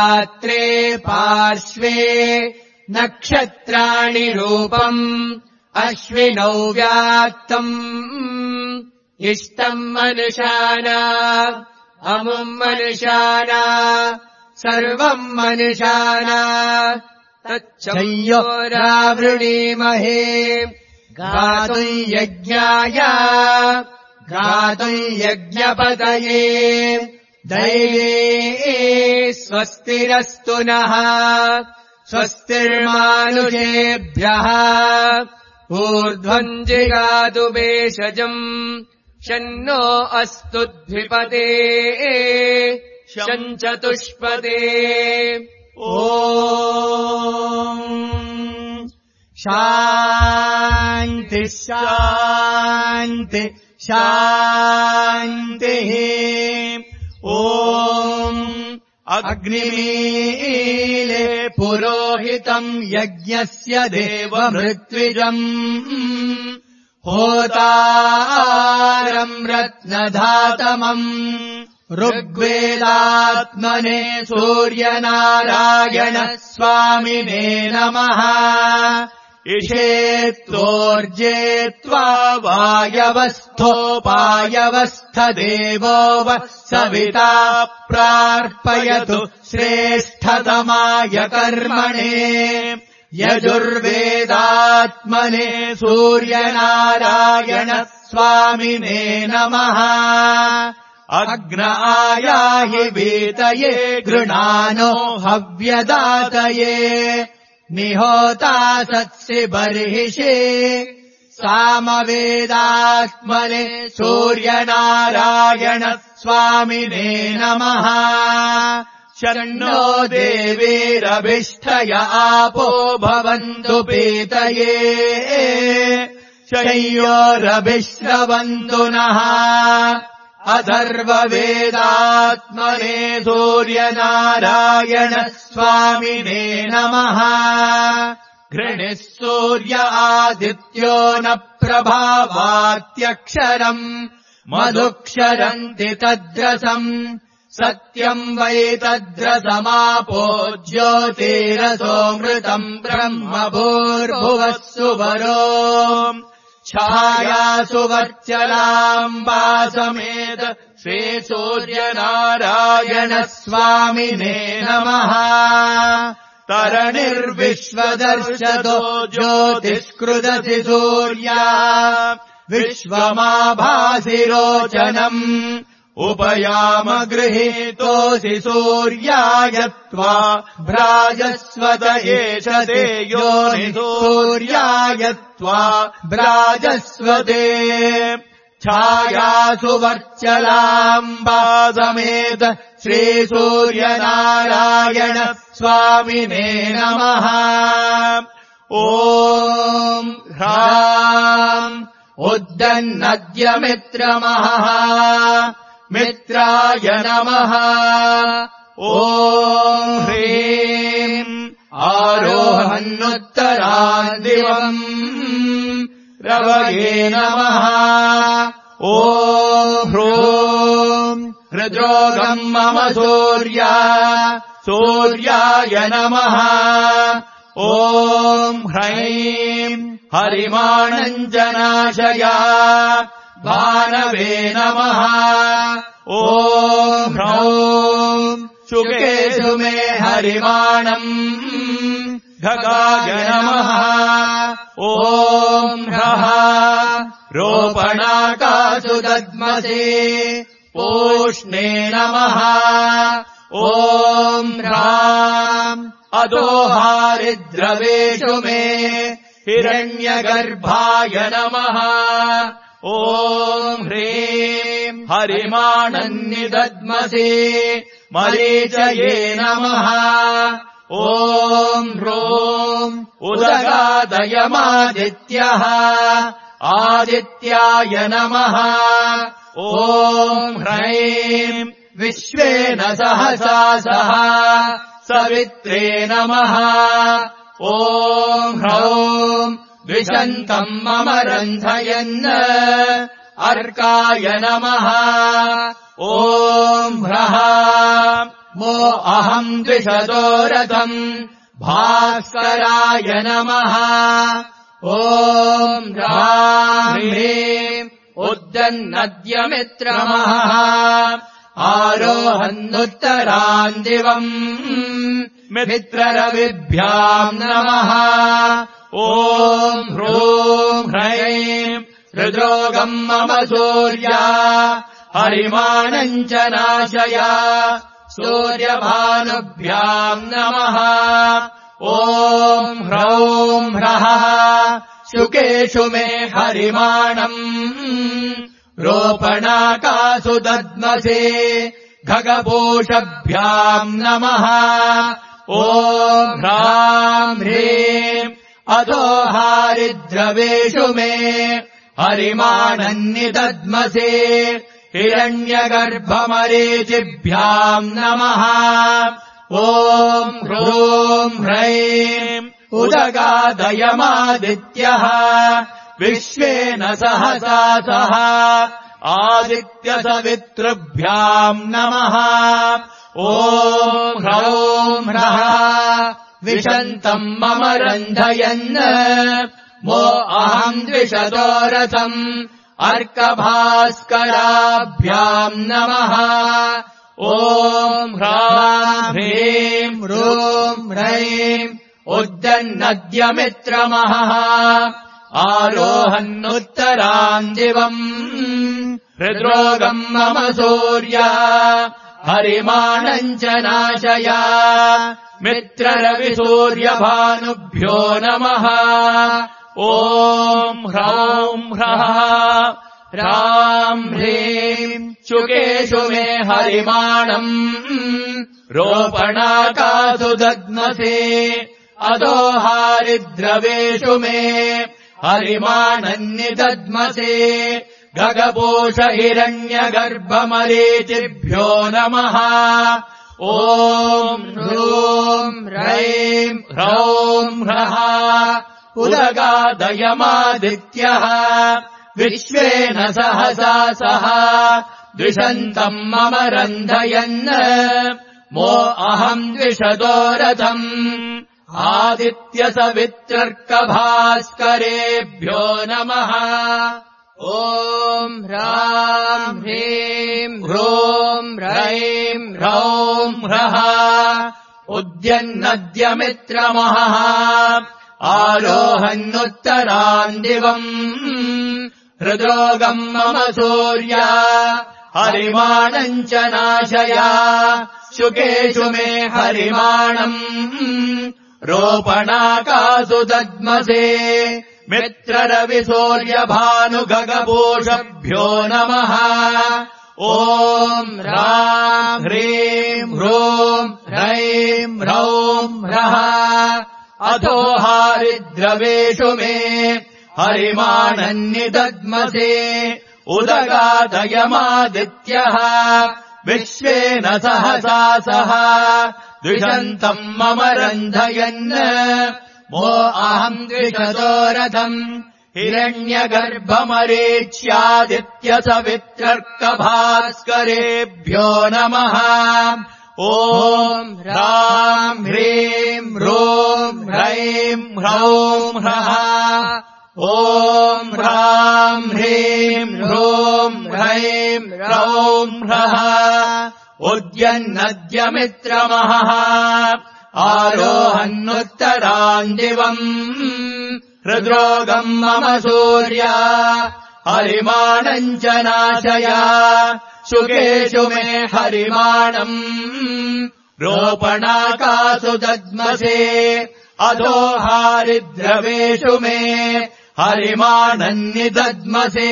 अहोरात्रे पार्श्वे नक्षत्राणि रूपम् अश्विनौ व्याक्तम् इष्टम् मनुषाना अमुम् मनुषाना सर्वम् मनुषाना तच्छयोरावृणीमहे गातुम् यज्ञाय गातुम् यज्ञपतये दैवे स्वस्तिरस्तु नः स्वस्तिर्मानुषेभ्यः ऊर्ध्वम् जिगातु भेषजम् शन्नो अस्तु द्विपदे शञ्चतुष्पदे ॐ शान्ति शान्ति शान्तिः ॐ अग्निमीले पुरोहितम् यज्ञस्य देवमृत्विजम् होतारम् रत्नधातमम् ऋग्वेदात्मने सूर्यनारायण स्वामिने नमः इषेत्तोर्जेत्वा वायवस्थोपायवस्थदेवो वः सविता प्रार्पयतु श्रेष्ठतमाय कर्मणे यजुर्वेदात्मने सूर्यनारायण स्वामिने नमः अग्न आयाहि वीतये गृणानो हव्यदातये निहोता सत्सि बर्हिषे सामवेदात्मने सूर्यनारायण स्वामिने नमः शन्नो देवीरभिष्ठय आपो भवन्तु पीतये शय्योरभिश्रवन्तु नः अथर्ववेदात्मने सूर्यनारायण स्वामिने नमः घृणिः सूर्य आदित्यो न प्रभावात्यक्षरम् मधुक्षरन्ति तद्रसम् सत्यम् वै तद्रसमापो ज्योतिरसोऽमृतम् ब्रह्म भूर्भुवः सुवरो छायासु वर्चलाम्बासमेत श्रीसूर्यनारायण स्वामिने नमः तरणिर्विश्वदर्शतो ज्योतिष्कृदसि सूर्या विश्वमाभासि रोचनम् उपयाम गृहीतोऽसि सूर्याय त्वा भ्राजस्वत एष ते योनि सूर्याय त्वा भ्राजस्वते छायासु वर्चलाम्बासमेत श्रीसूर्यनारायण स्वामिने नमः ॐ ह्राम् उद्दन्नद्यमित्रमहः मित्राय नमः ॐ ह्रीम् आरोहन्नुत्तरादिवम् रवये नमः ॐ ह्रूम् हृद्रोगम् मम सूर्याय नमः ॐ ह्रैम् हरिमाणञ्जनाशया भानवे नमः ॐ ह्रौम् शुकेषु मे हरिमाणम् खगाय नमः ॐ ह्रः रोपणाकासु दद्मसे पूष्णे नमः ॐ ह्राम् अदोहारिद्रवेषु मे हिरण्यगर्भाय नमः ॐ ह्रीम् हरिमाणन्निदद्मसे मरीचये नमः ॐ ह्रूम् उदगादयमादित्यः आदित्याय नमः ॐ ह्रैम् विश्वेन सहसा सह सवित्रे नमः ॐ ह्रौम् द्विषन्तम् मम रन्धयन् अर्काय नमः ॐ ह्रः मो अहम् द्विषतो रथम् भास्कराय नमः ॐ ह्राम् ह्रीम् उद्यन्नद्यमित्रमहः आरोहन्नुत्तरान् दिवम् मित्ररविभ्याम् नमः ॐ ह्रूम् ह्रैम् हृद्रोगम् मम सूर्या हरिमाणम् च नाशय सूर्यभानुभ्याम् नमः ॐ ह्रौम् ह्रः शुकेषु मे हरिमाणम् रोपणाकासु दद्मसे खगपोषभ्याम् नमः ॐ ह्राम् ह्रीम् अधो हारिद्रवेषु मे हरिमाणन्निदद्मसे हिरण्यगर्भमरीचिभ्याम् नमः ॐ ह्रूम् ह्रैम् उदगादयमादित्यः विश्वेन सहसा सह आदित्यसवितृभ्याम् नमः ॐ ह्रौम् ह्रः विशन्तम् मम रन्धयन् मो अहम् द्विषतो रथम् अर्कभास्कराभ्याम् नमः ॐ ह्राम् ह्रीम् ह्रूम् ह्रैम् उद्यन्नद्यमित्रमहः आरोहन्नुत्तरान् दिवम् हृद्रोगम् मम सूर्या हरिमाणम् च नाशय मित्ररविसूर्यभानुभ्यो नमः ॐ ह्रौम् ह्रः ह्राम् ह्रीम् शुकेषु मे हरिमाणम् रोपणाकासु दद्मसे अधो हारिद्रवेषु मे हरिमाणन्निदद्मसे गगपोष हिरण्यगर्भमरीचिभ्यो नमः ॐ ह्रूम् ह्रैम् ह्रौम् ह्रः उदगादयमादित्यः विश्वेन सहसा सह द्विषन्तम् मम रन्धयन् मो अहम् द्विषतो रथम् आदित्यसवित्रर्कभास्करेभ्यो नमः ॐ ह्राम् ह्रीम् ह्रूम् ह्रैम् ह्रौम् ह्रः उद्यन्नद्यमित्रमहः आरोहन्नुत्तरान् दिवम् हृद्रोगम् मम सूर्या हरिमाणम् च नाशय शुकेषु मे हरिमाणम् रोपणाकासु दद्मसे मित्ररविसूर्यभानुगगपोषभ्यो नमः ॐ ह्राम् ह्रीम् ह्रूम् ह्रैम् ह्रौम् ह्रः अधो हारिद्रवेषु मे हरिमाणन्निदद्मसे उदगादयमादित्यः विश्वेन सहसा सह द्विषन्तम् मम रन्धयन् मो अहम् द्विषतो रथम् हिरण्यगर्भमरीच्यादित्यसवित्रर्कभास्करेभ्यो नमः ॐ ह्राम् ह्रीम् ह्रूम् ह्रैम् ह्रौम् ह्रः ॐ ह्राम् ह्रीम् ह्रूम् ह्रैम् ह्रौम् ह्रः उद्यन्नद्यमित्रमहः आरोहन्नुत्तरान् दिवम् हृद्रोगम् मम सूर्या हरिमाणम् च नाशय शुकेषु मे हरिमाणम् रोपणाकासु दद्मसे अधो हारिद्रवेषु मे हरिमाणन्निदद्मसे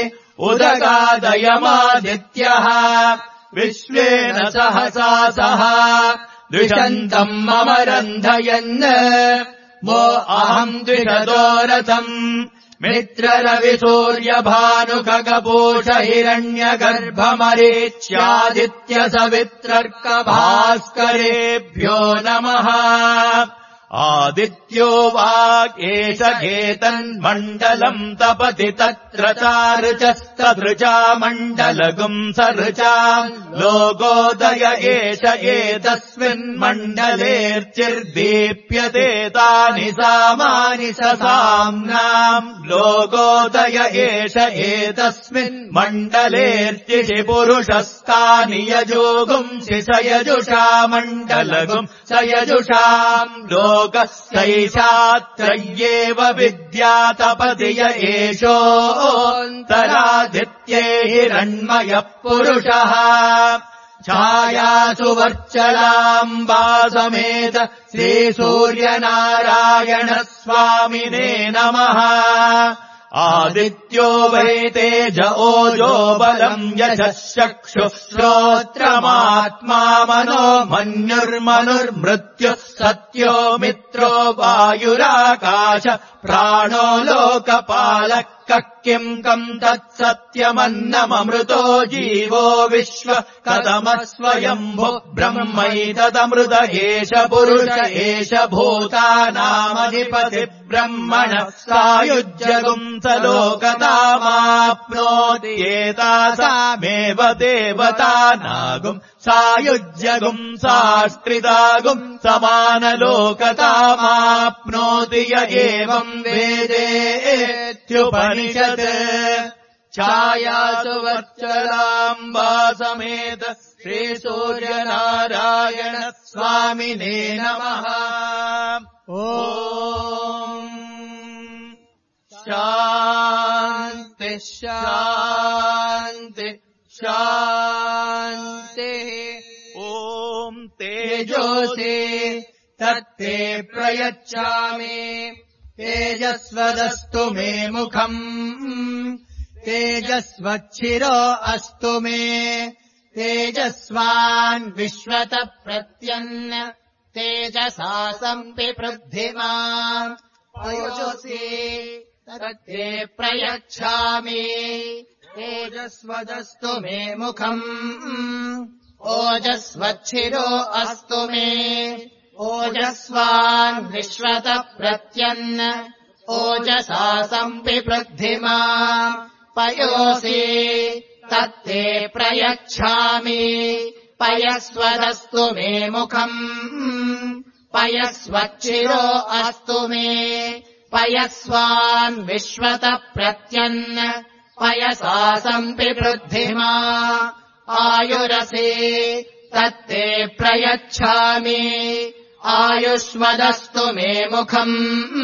उदगादयमादित्यः विश्वेन सहसा सह द्विषन्तम् मम रन्धयन् मो अहम् द्विषतो रथम् मित्ररविसूर्यभानुखगपोष हिरण्यगर्भमरीच्यादित्यसवित्रर्कभास्करेभ्यो नमः आदित्यो वाक् एष एतन्मण्डलम् तपति तत्र चारुचस्तदृचा मण्डलगुम् सऋचा लोकोदय एष एतस्मिन्मण्डलेऽर्चिर्दीप्यते तानि सामानि ससाम्नाम् लोकोदय एष एतस्मिन्मण्डलेऽर्चिषि पुरुषस्तानि यजोगुंसि स यजुषा मण्डलगुम् स यजुषाम् लोकस्यैषात्रय्येव विद्या तपति य एषोऽन्तरादित्ये हिरण्मयः पुरुषः छायासु वर्चलाम्बा समेत श्रीसूर्यनारायणस्वामिने नमः आदित्यो वै तेज ओजो बलम् यशः चक्षुः श्रोत्रमात्मा मनो मन्युर्मनुर्मृत्युः सत्यो मित्रो वायुराकाश प्राणो लोकपालः किम् कम् तत्सत्यमन्नममृतो जीवो विश्व कथमस्वयम्भु ब्रह्मैतदमृत एष पुरुष एष भूतानामधिपति ब्रह्मण सायुज्यगुम् स लोकतामाप्नोति एतासामेव देवतानागुम् सायुज्यगुम् साष्ट्रितागुम् समानलोकतामाप्नोति य एवम् वेदेत्युपनिषत् छायासु वर्चलाम्बा समेत श्रीसूर्यनारायण स्वामिने नमः ॐ शान्ति शान्ति शान्तिः ॐ तेजोसि तत्ते प्रयच्छामि तेजस्वदस्तु मे मुखम् तेजस्वच्छिरो अस्तु मे तेजस्वान् विश्वतः प्रत्यन्न तेजसा सम्पिपृद्धिमान् तेजोसि तत्ते प्रयच्छामि तेजस्वदस्तु मे मुखम् ओजस्वच्छिरो अस्तु मे ओजस्वान् विश्वतः प्रत्यन्न ओजसा सम्पिपृद्धिमान् पयोसि तत्ते प्रयच्छामि पयस्वदस्तु मे मुखम् पयस्वच्छिरो अस्तु मे पयस्वान् विश्वतः प्रत्यन्न पयसा सम्पिपृद्धिमान् आयुरसि तत्ते प्रयच्छामि आयुष्मदस्तु मे मुखम्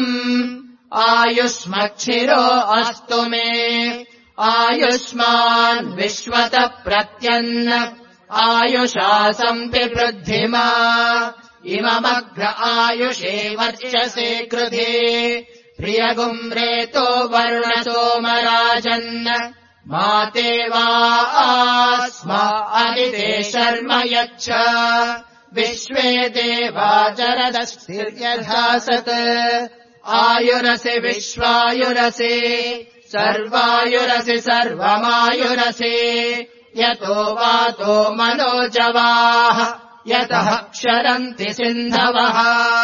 आयुष्मच्छिरो अस्तु मे आयुष्मान् विश्वतः प्रत्यन्न आयुषा सम्पिपृद्धिमान् इममग्र आयुषे वर्चसे कृते प्रियगुम् रेतो वर्णसोमराजन् माते वा आस्मा अनिते शर्म यच्छ विश्वे देवाचरदस्तिर्यधासत् आयुरसि विश्वायुरसि सर्वायुरसि सर्वमायुरसि यतो वातो मनोजवाः यतः क्षरन्ति सिन्धवः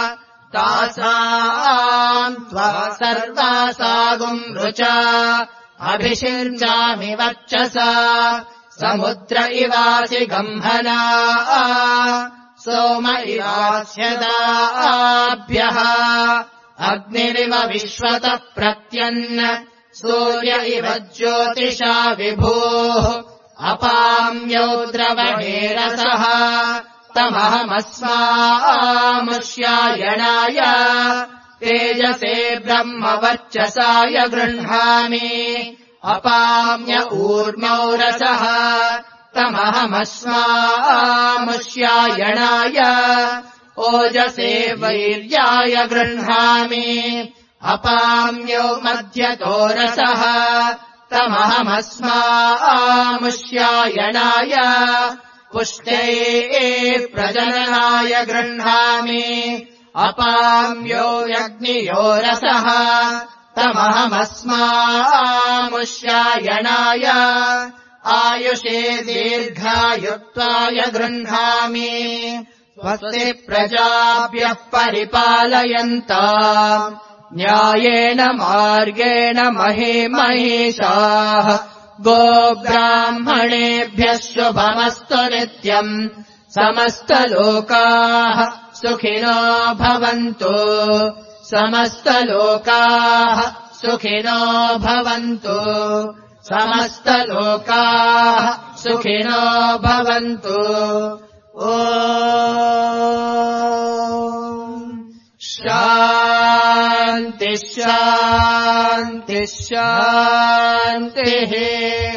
तासाम् त्वा सर्वासागुम् रुचा अभिषिञ्चामि वर्चसा समुद्र इवासि गम्भना सोम इवास्यदाभ्यः अग्निरिव विश्वतः प्रत्यन्न सूर्य इव ज्योतिषा विभोः अपाम्यौ द्रवणेरसः तमहमस्मामुष्यायणाय तेजसे ब्रह्मवर्चसाय गृह्णामि अपाम्य ऊर्मौ रसः तमहमस्मामुष्यायणाय ओजसे वैर्याय गृह्णामि अपाम्यो मध्यतो रसः तमहमस्मामुष्यायणाय पुष्टये प्रजननाय गृह्णामि अपाम्यो यज्ञयो रसः तमहमस्मामुष्यायणाय आयुषे दीर्घायुत्वाय गृह्णामि स्वस्ति प्रजाभ्यः परिपालयन्ताम् न्यायेन मार्गेण महीषाः गोब्राह्मणेभ्यः शुभमस्तु नित्यम् समस्तलोकाः सुखिनो भवन्तु समस्तलोकाः सुखिनो भवन्तु समस्तलोकाः सुखिनो भवन्तु ॐ शान्तिः शान्तिः शान्तिः